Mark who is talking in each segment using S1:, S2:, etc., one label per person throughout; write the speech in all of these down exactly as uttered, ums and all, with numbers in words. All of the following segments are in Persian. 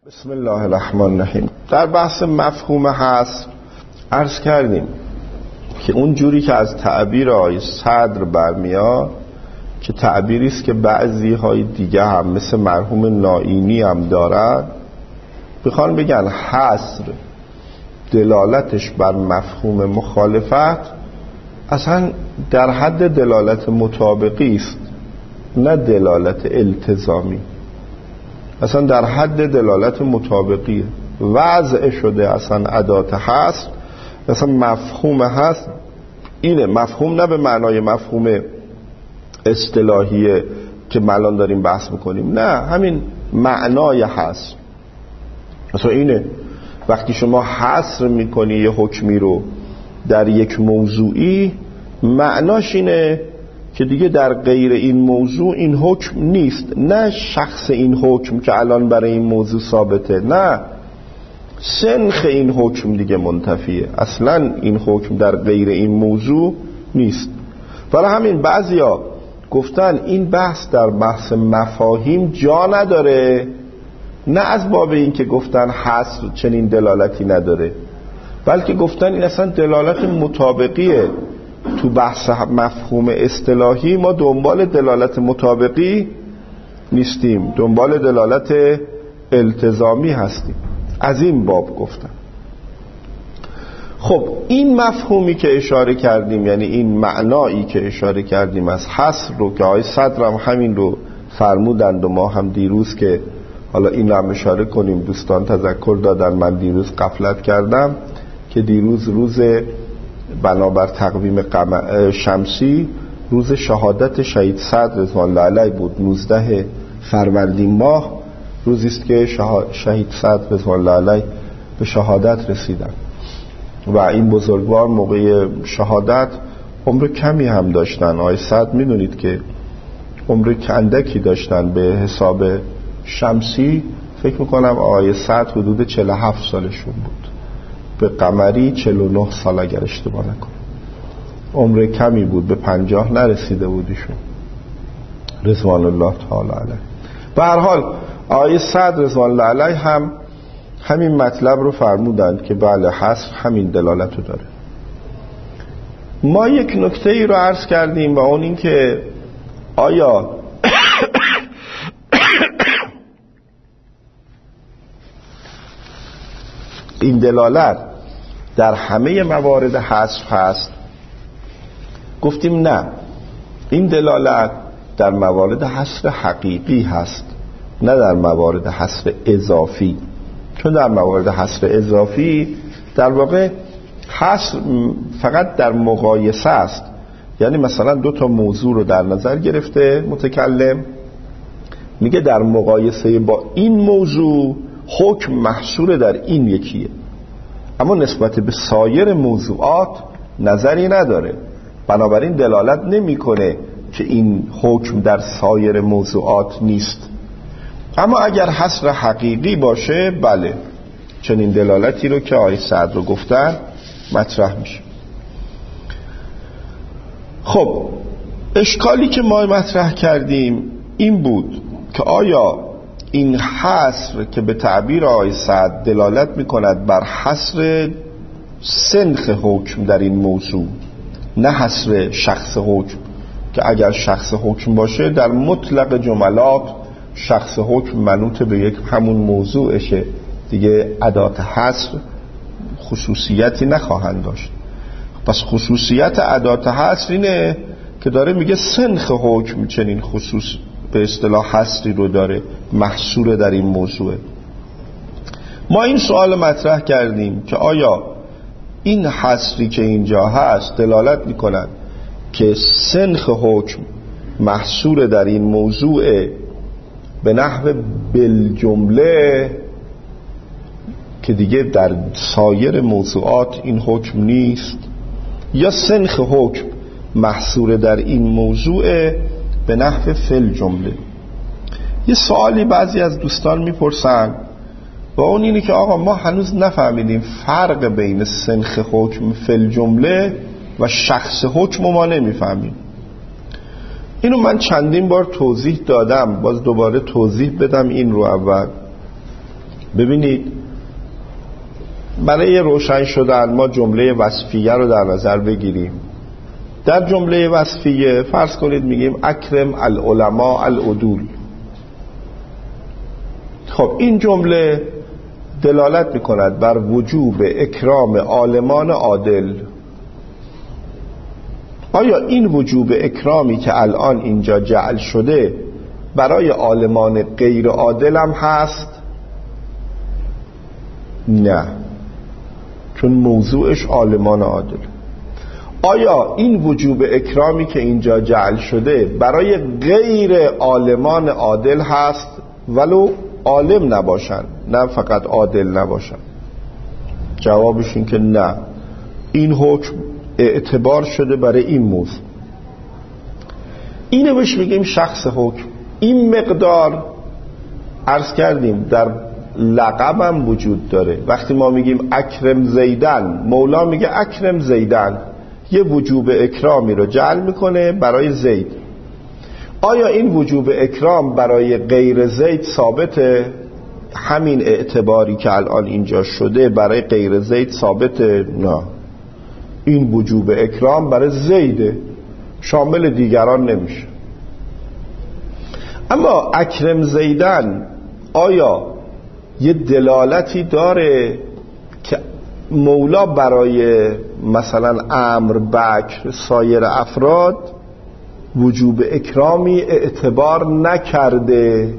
S1: بسم الله الرحمن الرحیم. در بحث مفهوم حصر عرض کردیم که اون جوری که از تعبیر آقای صدر برمیاد که تعبیری است که بعضی های دیگه هم مثل مرحوم نائینی هم دارن، بخوان بگن حصر دلالتش بر مفهوم مخالفت اصلا در حد دلالت مطابقی است، نه دلالت التزامی، اصلا در حد دلالت مطابقی وضع شده. اصلا ادات حصر، اصلا مفهوم حصر اینه، مفهوم نه به معنای مفهوم اصطلاحیه که ما الان داریم بحث میکنیم، نه، همین معنای حصر اصلا اینه. وقتی شما حصر میکنی یه حکمی رو در یک موضوعی، معناش اینه که دیگه در غیر این موضوع این حکم نیست، نه شخص این حکم که الان برای این موضوع ثابته، نه سنخ این حکم دیگه منتفیه، اصلا این حکم در غیر این موضوع نیست. برای همین بعضیا گفتن این بحث در بحث مفاهیم جا نداره، نه از باب این که گفتن حصر چنین دلالتی نداره، بلکه گفتن این اصلا دلالت مطابقیه. تو بحث مفهوم اصطلاحی ما دنبال دلالت مطابقی نیستیم، دنبال دلالت التزامی هستیم. از این باب گفتم. خب این مفهومی که اشاره کردیم، یعنی این معنایی که اشاره کردیم از حصر رو که آقای صدر هم همین رو فرمودند و ما هم دیروز که حالا این رو هم اشاره کنیم، دوستان تذکر دادن، من دیروز غفلت کردم که دیروز روز بنابر تقویم شمسی روز شهادت شهید صدر رضوان الله علیه بود. نوزده فروردین ماه روزی است که شهید صدر رضوان الله علیه به شهادت رسیدن و این بزرگوار موقع شهادت عمر کمی هم داشتن. آقای صدر میدونید که عمر اندکی داشتن به حساب شمسی، فکر میکنم آقای صدر حدود چهل و هفت سالشون بود، به قمری چهل و نه سال اگر اشتباه نکنم. عمر کمی بود، به پنجاه نرسیده بودیشون رضوان الله تعالی علیه. به هر حال آقای صدر رضوان الله علیه هم همین مطلب رو فرمودند که بله حصر همین دلالت رو داره. ما یک نکته ای رو عرض کردیم و اون این که آیا این دلالت در همه موارد حصر هست؟ گفتیم نه، این دلالت در موارد حصر حقیقی هست، نه در موارد حصر اضافی. چون در موارد حصر اضافی در واقع حصر فقط در مقایسه است، یعنی مثلا دو تا موضوع رو در نظر گرفته متکلم، میگه در مقایسه با این موضوع حکم محصور در این یکیه، اما نسبت به سایر موضوعات نظری نداره، بنابراین دلالت نمیکنه که این حکم در سایر موضوعات نیست. اما اگر حصر حقیقی باشه، بله، چنین دلالتی رو که آقای صدر رو گفتن مطرح میشه. خب اشکالی که ما مطرح کردیم این بود که آیا این حصر که به تعبیر آقای صدر دلالت میکند بر حصر سنخ حکم در این موضوع، نه حصر شخص حکم، که اگر شخص حکم باشه در مطلق جملات شخص حکم منوط به یک همون موضوعشه دیگه، ادات حصر خصوصیتی نخواهند داشت. پس خصوصیت ادات حصر اینه که داره میگه سنخ حکم چنین خصوص به اصطلاح حصری رو داره، محصور در این موضوع. ما این سوال مطرح کردیم که آیا این حصری که اینجا هست دلالت میکند که سنخ حکم محصور در این موضوع به نحو بالجمله که دیگه در سایر موضوعات این حکم نیست، یا سنخ حکم محصور در این موضوع به نحو فل جمله. یه سوالی بعضی از دوستان میپرسن و اون اینه که آقا ما هنوز نفهمیدیم فرق بین سنخ حکم فل جمله و شخص حکم ما نمیفهمیم. اینو من چندین بار توضیح دادم، باز دوباره توضیح بدم این رو. اول ببینید برای روشن شدن ما جمله وصفیه رو در نظر بگیریم. در جمله وصفیه فرض کنید میگیم اکرم العلماء العدول. خب این جمله دلالت میکند بر وجوب اکرام عالمان عادل. آیا این وجوب اکرامی که الان اینجا جعل شده برای عالمان غیر عادل هم هست؟ نه، چون موضوعش عالمان عادل. آیا این وجوب اکرامی که اینجا جعل شده برای غیر عالمان عادل هست ولو عالم نباشن، نه فقط عادل نباشن؟ جوابش این که نه، این حکم اعتبار شده برای این موضوع. اینو بهش میگیم شخص حکم. این مقدار عرض کردیم در لقب هم وجود داره. وقتی ما میگیم اکرم زیدن، مولا میگه اکرم زیدن، یه وجوب اکرامی رو جعل میکنه برای زید. آیا این وجوب اکرام برای غیر زید ثابته؟ همین اعتباری که الان اینجا شده برای غیر زید ثابته؟ نه، این وجوب اکرام برای زیده، شامل دیگران نمیشه. اما اکرم زیدن آیا یه دلالتی داره که مولا برای مثلا عمرو، بکر، سایر افراد وجوب اکرامی اعتبار نکرده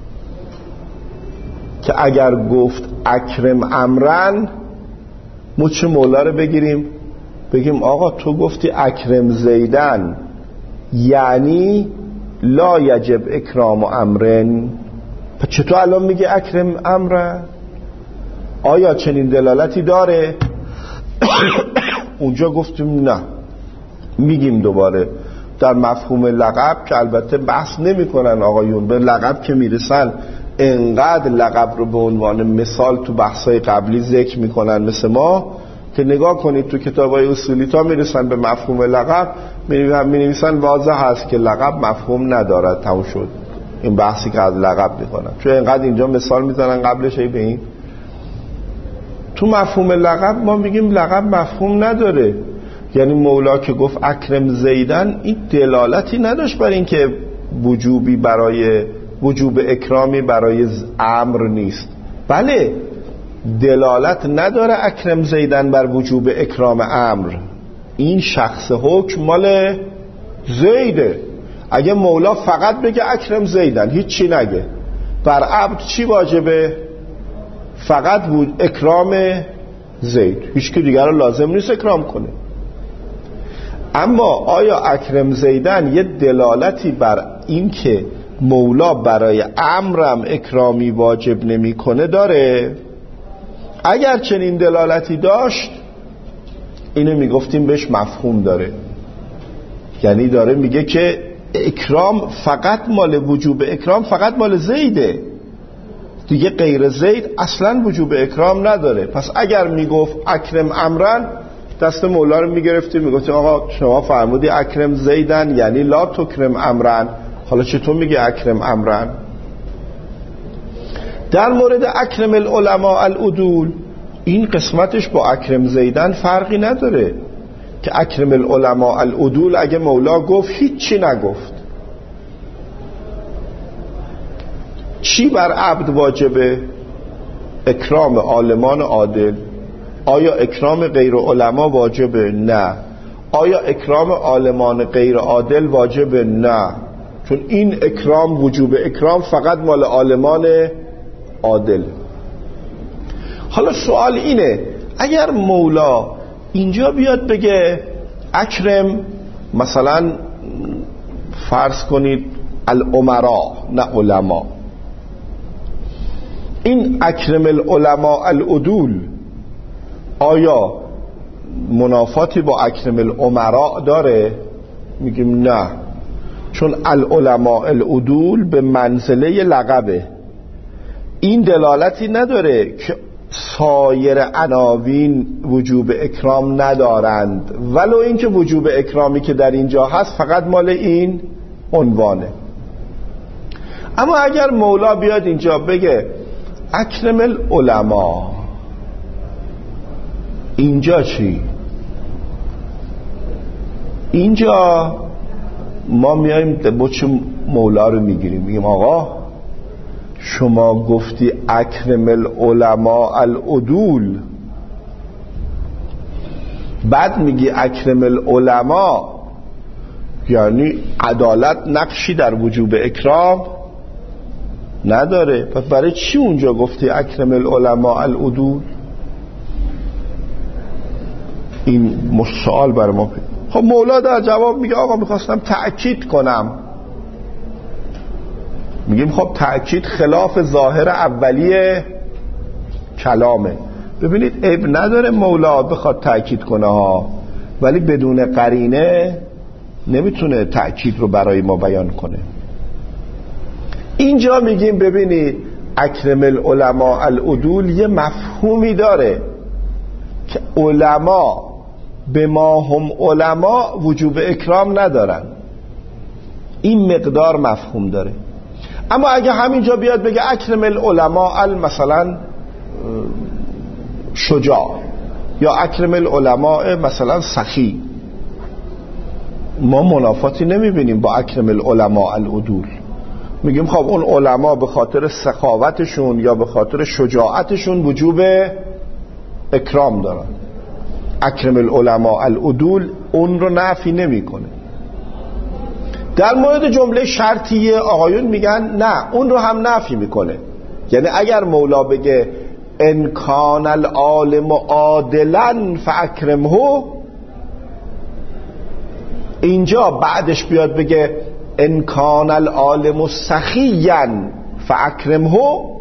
S1: که اگر گفت اکرم عمرن ما چه مولا رو بگیریم بگیم آقا تو گفتی اکرم زیدن یعنی لا یجب اکرام عمرن، پس چطور الان میگه اکرم عمرن؟ آیا چنین دلالتی داره؟ اونجا گفتیم نه. میگیم دوباره در مفهوم لقب که البته بحث نمی کنن آقایون، به لقب که میرسن انقدر لقب رو به عنوان مثال تو بحثای قبلی ذکر میکنن مثل ما که نگاه کنید تو کتابای اصولی تا میرسن به مفهوم لقب مینویسن واضح هست که لقب مفهوم ندارد. تموم شد این بحثی که از لقب میکنن، چون اینقدر اینجا مثال میزنن قبلش ای به این. تو مفهوم لقب ما میگیم لقب مفهوم نداره. یعنی مولا که گفت اکرم زیدن این دلالتی نداشت بر این که وجوبی برای وجوب اکرامی برای امر نیست. بله دلالت نداره اکرم زیدن بر وجوب اکرام امر، این شخص حکم مال زیده. اگه مولا فقط بگه اکرم زیدن هیچ چی نگه، بر عبد چی واجبه؟ فقط اکرام زید، هیچ که دیگر رو لازم نیست اکرام کنه. اما آیا اکرم زیدن یه دلالتی بر این که مولا برای امرم اکرامی واجب نمی کنه داره؟ اگر چنین دلالتی داشت اینو میگفتیم بهش مفهوم داره. یعنی داره میگه که اکرام فقط مال وجوب اکرام فقط مال زیده، دیگه غیر زید اصلا وجوب اکرام نداره. پس اگر میگفت اکرم امرن دست مولا رو میگرفتیم میگفتیم آقا شما فرمودی اکرم زیدن یعنی لا تکرم امرن، حالا چطور میگه اکرم امرن؟ در مورد اکرم العلماء العدول این قسمتش با اکرم زیدن فرقی نداره که اکرم العلماء العدول اگه مولا گفت هیچی نگفت. چی بر عبد واجبه؟ اکرام عالمان عادل. آیا اکرام غیر علما واجبه؟ نه. آیا اکرام عالمان غیر عادل واجبه؟ نه، چون این اکرام وجوب اکرام فقط مال عالمان عادل. حالا سوال اینه اگر مولا اینجا بیاد بگه اکرم مثلا فرض کنید الامراء نه علما، این اکرم العلماء العدول آیا منافاتی با اکرم الامراء داره؟ میگیم نه، چون العلماء العدول به منزله لقبه. این دلالتی نداره که سایر عناوین وجوب اکرام ندارند، ولو اینکه وجوب اکرامی که در اینجا هست فقط مال این عنوانه. اما اگر مولا بیاد اینجا بگه اکرم العلماء اینجا چی؟ اینجا ما میایم بچه مولا رو میگیریم، میگیم آقا شما گفتی اکرم العلماء العدول، بعد میگی اکرم العلماء، یعنی عدالت نقشی در وجوب اکرام نداره، پس برای چی اونجا گفتی اکرم العلماء العدول؟ این سوال برای ما. خب مولا در جواب میگه آقا میخواستم تأکید کنم. میگیم خب تأکید خلاف ظاهر اولیه کلامه. ببینید عیب نداره مولا بخواد تأکید کنه ها، ولی بدون قرینه نمیتونه تأکید رو برای ما بیان کنه. اینجا میگیم ببینید اکرم العلماء العدول یه مفهومی داره که علما به ما هم علما وجوب اکرام ندارن، این مقدار مفهوم داره. اما اگه همینجا بیاد بگه اکرم العلماء مثلا شجاع یا اکرم العلماء مثلا سخی، ما منافاتی نمیبینیم با اکرم العلماء العدول. میگیم خب اون علما به خاطر سخاوتشون یا به خاطر شجاعتشون وجوب اکرام دارن. اکرم العلماء العدول اون رو نفی نمیکنه. در مورد جمله شرطیه آقایون میگن نه، اون رو هم نفی میکنه. یعنی اگر مولا بگه ان کان العالم عادلا فاکرمه، اینجا بعدش بیاد بگه ان کان العالم سخیا فاکرمه،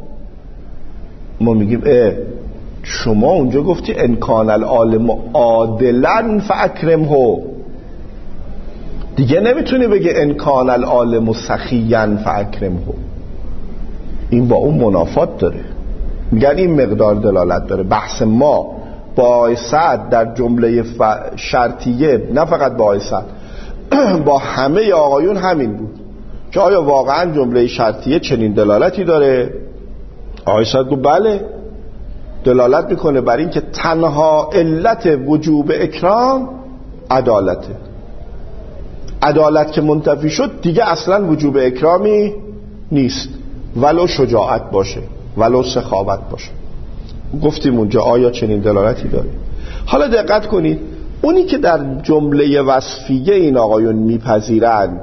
S1: ما میگیم اه شما اونجا گفتی ان کان العالم عادلا فاکرمه، دیگه نمیتونی بگه ان کان العالم سخیا فاکرمه. این با اون منافات داره. میگن این مقدار دلالت داره. بحث ما با صد در جمله ف... شرطیه، نه فقط با صد، با همه آقایون همین بود که آیا واقعا جمله شرطیه چنین دلالتی داره؟ آقای صد گفت بله، دلالت میکنه بر این که تنها علت وجوب اکرام عدالته. عدالت که منتفی شد دیگه اصلا وجوب اکرامی نیست، ولو شجاعت باشه، ولو سخاوت باشه. گفتیم اونجا آیا چنین دلالتی داره؟ حالا دقت کنید، اونی که در جمله وصفیه این آقایون میپذیرند،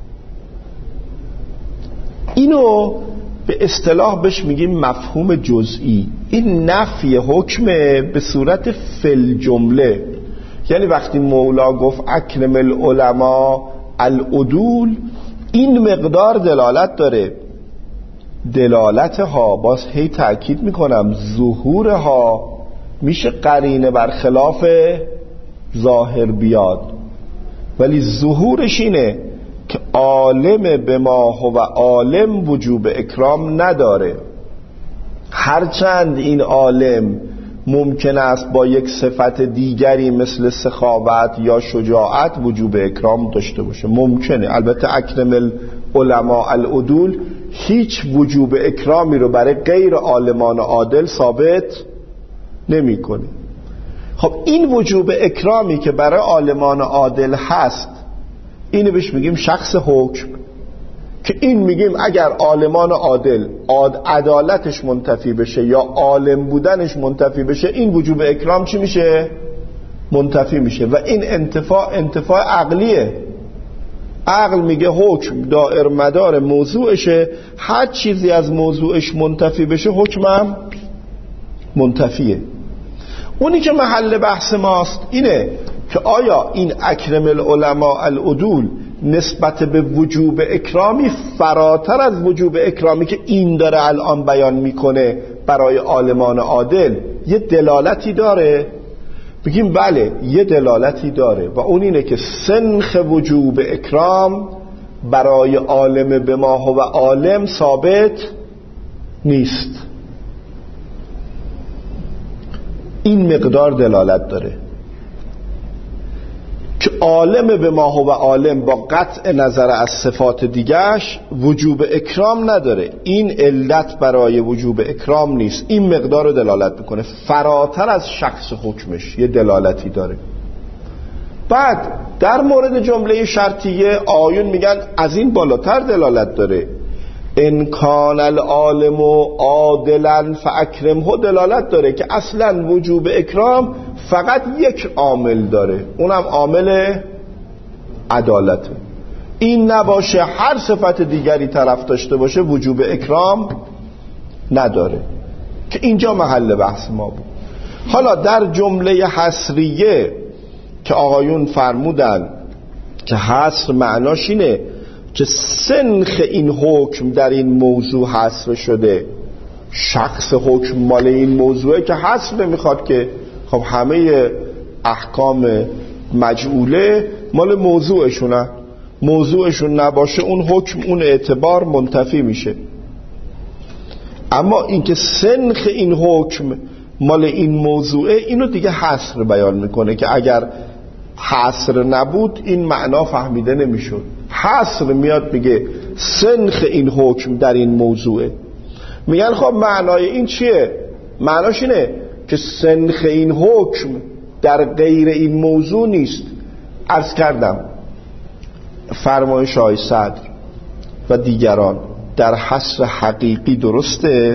S1: اینو به اصطلاح بهش میگیم مفهوم جزئی. این نفی حکم به صورت فل جمله، یعنی وقتی مولا گفت اکرم العلماء العدول، این مقدار دلالت داره. دلالتها باز هی تأکید میکنم ظهورها میشه قرینه برخلاف ظاهر بیاد، ولی ظهورش اینه که عالم به ما هو عالم وجوب اکرام نداره، هرچند این عالم ممکن است با یک صفت دیگری مثل سخاوت یا شجاعت وجوب اکرام داشته باشه، ممکنه. البته اکرم العلماء العدول هیچ وجوب اکرامی رو برای غیر عالمان عادل ثابت نمی کنه. خب این وجوب اکرامی که برای عالمان عادل هست، اینو بهش میگیم شخص حکم، که این میگیم اگر عالمان عادل عدالتش منتفی بشه یا عالم بودنش منتفی بشه، این وجوب اکرام چی میشه؟ منتفی میشه. و این انتفاع انتفاع عقلیه. عقل میگه حکم دائر مدار موضوعشه، هر چیزی از موضوعش منتفی بشه حکمم منتفیه. اونی که محل بحث ماست اینه که آیا این اکرم العلماء العدول نسبت به وجوب اکرامی فراتر از وجوب اکرامی که این داره الان بیان میکنه برای عالمان عادل یه دلالتی داره؟ بگیم بله، یه دلالتی داره، و اون اینه که سنخ وجوب اکرام برای عالم به ما هو عالم ثابت نیست. این مقدار دلالت داره که عالم به ما هو عالم با قطع نظر از صفات دیگرش وجوب اکرام نداره. این علت برای وجوب اکرام نیست، این مقدار رو دلالت میکنه، فراتر از شخص حکمش یه دلالتی داره. بعد در مورد جمله شرطیه آیون میگن از این بالاتر دلالت داره. ان کان العالم عادلا فاکرمه دلالت داره که اصلا وجوب اکرام فقط یک عامل داره، اونم عامل عدالته. این نباشه هر صفت دیگری طرف داشته باشه وجوب اکرام نداره، که اینجا محل بحث ما بود. حالا در جمله حصریه که آقایون فرمودن که حصر معناش اینه که سنخ این حکم در این موضوع حصر شده، شخص حکم مال این موضوعه که حصر نمیخواد که خب همه احکام مجعوله مال موضوعشونه، موضوعشون نباشه اون حکم اون اعتبار منتفی میشه. اما اینکه سنخ این حکم مال این موضوعه اینو دیگه حصر بیان میکنه که اگر حصر نبود این معنا فهمیده نمیشد. حصر میاد میگه سنخ این حکم در این موضوعه. میگن خب معنای این چیه؟ معناش اینه که سنخ این حکم در غیر این موضوع نیست. عرض کردم فرمایش آقای صدر و دیگران در حصر حقیقی درسته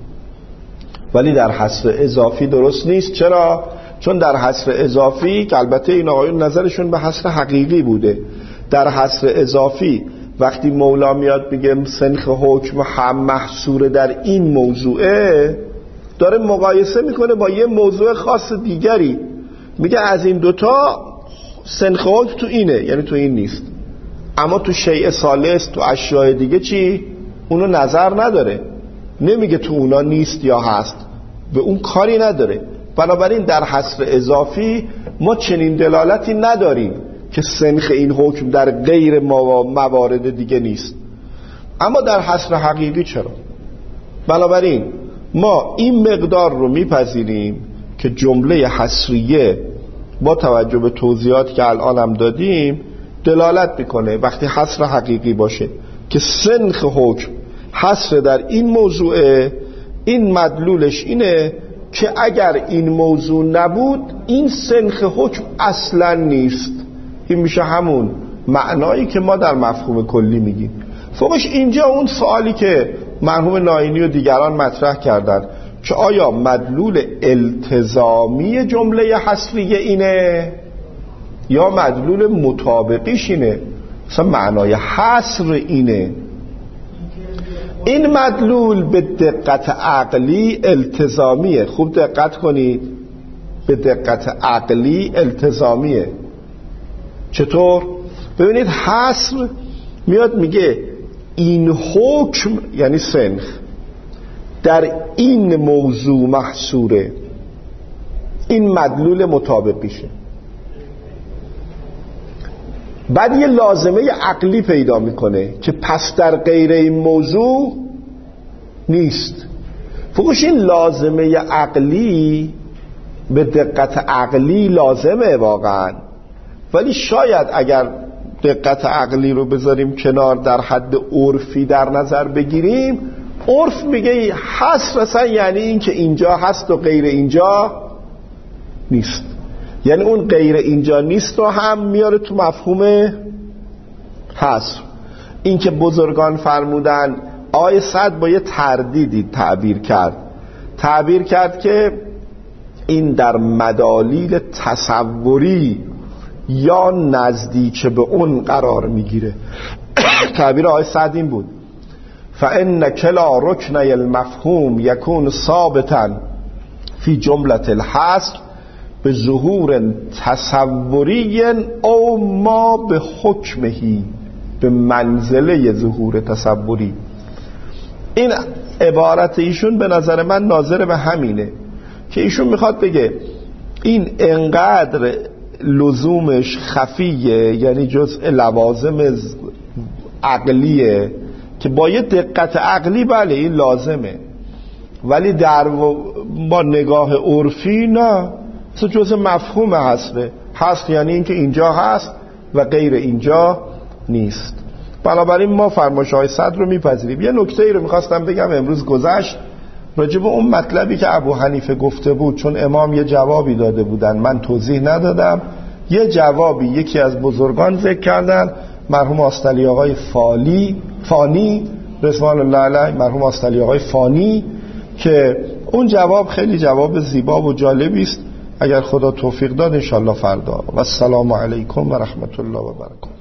S1: ولی در حصر اضافی درست نیست. چرا؟ چون در حصر اضافی که البته این آقایون نظرشون به حصر حقیقی بوده، در حصر اضافی وقتی مولا میاد میگه سنخ حکم هم محصور در این موضوعه، داره مقایسه میکنه با یه موضوع خاص دیگری، میگه از این دوتا سنخ حکم تو اینه، یعنی تو این نیست. اما تو شیء ثالث تو اشیاء دیگه چی؟ اونو نظر نداره، نمیگه تو اونا نیست یا هست، به اون کاری نداره. بنابراین در حصر اضافی ما چنین دلالتی نداریم که سنخ این حکم در غیر موارد دیگه نیست. اما در حصر حقیقی چرا؟ بنابراین ما این مقدار رو میپذیریم که جمله حصریه با توجه به توضیحاتی که الان هم دادیم دلالت میکنه وقتی حصر حقیقی باشه که سنخ حکم حصر در این موضوع، این مدلولش اینه که اگر این موضوع نبود این سنخ حکم اصلا نیست. این میشه همون معنایی که ما در مفهوم کلی میگیم. فوقش اینجا اون سوالی که مرحوم ناینی و دیگران مطرح کردن که آیا مدلول التزامی جمله حصریه اینه یا مدلول مطابقیش اینه؟ مثلا معنای حصر اینه. این مدلول به دقت عقلی التزامیه. خوب دقت کنید، به دقت عقلی التزامیه. چطور؟ ببینید حصر میاد میگه این حکم یعنی سنخ در این موضوع محصوره، این مدلول مطابقیشه. بعد یه لازمه عقلی پیدا میکنه که پس در غیر این موضوع نیست. فوقش این لازمه عقلی به دقت عقلی لازمه واقعا، ولی شاید اگر دقت عقلی رو بذاریم کنار در حد عرفی در نظر بگیریم، عرف میگه حصر اصلا یعنی این که اینجا هست و غیر اینجا نیست، یعنی اون غیر اینجا نیست رو هم میاره تو مفهوم حصر. این که بزرگان فرمودن آیه صد با یه تردیدی تعبیر کرد تعبیر کرد که این در مدالیل تصوری یا نزدیک به اون قرار میگیره. تعبیر آیه صد این بود فَإِنَّ كَلَا رُكْنَيَ الْمَفْهُومِ يَكُونُ ثَابِتًا فِي جُمْلَةِ الْحَصْرِ به ظهور تصوری او ما به حکمهی، به منزله ظهور تصوری. این عبارت ایشون به نظر من ناظر به همینه که ایشون میخواد بگه این انقدر لزومش خفیه، یعنی جزء لوازم عقلیه که با یه دقت عقلی بله این لازمه، ولی در با نگاه عرفی نه، مثل جزء مفهوم حصره. هست یعنی اینکه اینجا هست و غیر اینجا نیست. بنابراین ما فرمایش‌های صدر رو میپذیریم. یه نکته ای رو میخواستم بگم امروز گذشت راجع به اون مطلبی که ابو حنیفه گفته بود، چون امام یه جوابی داده بودن من توضیح ندادم. یه جوابی یکی از بزرگان ذکر کردن، مرحوم آستلی آقای فالی فانی رضوان الله علیه، مرحوم آستلی آقای فانی، که اون جواب خیلی جواب زیبا و جالبی است. اگر خدا توفیق داد انشالله فردا. و السلام علیکم و رحمت الله و برکاته.